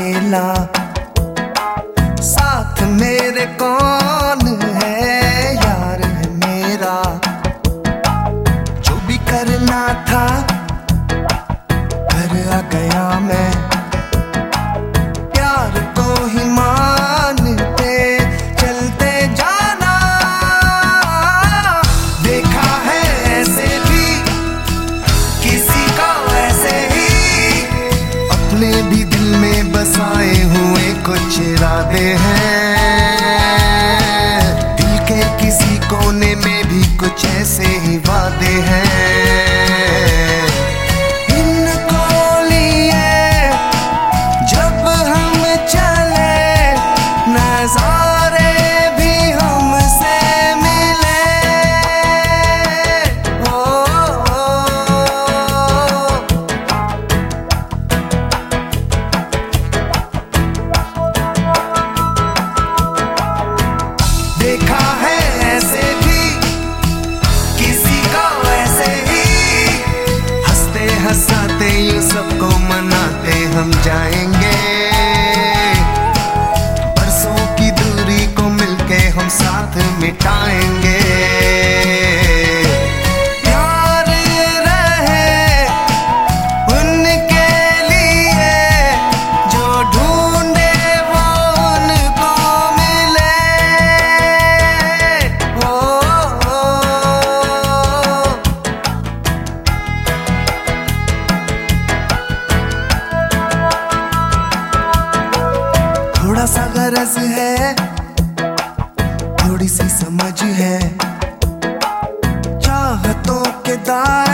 अकेला, साथ मेरे कौन है, यार है मेरा। जो भी करना था कर आ गया मैं, प्यार को ही मानते चलते जाना। देखा है ऐसे भी किसी का ऐसे ही, अपने भी दिल में बसाए हुए कुछ इरादे हैं। दिल के किसी कोने में भी कुछ ऐसे ही वादे हैं। इनको लिए जब हम चले, नजारे भी हमसे मिले। देखा है ऐसे भी किसी का ऐसे ही, हंसते हंसाते यूं सबको मनाते हम जाएंगे। बरसों की दूरी को मिलके हम साथ मिटाएंगे। प्यार रहे उनके लिए जो ढूंढे वो उनको मिले। थोड़ा सा गरज है, थोड़ी सी समझ है, चाहतों के दायरे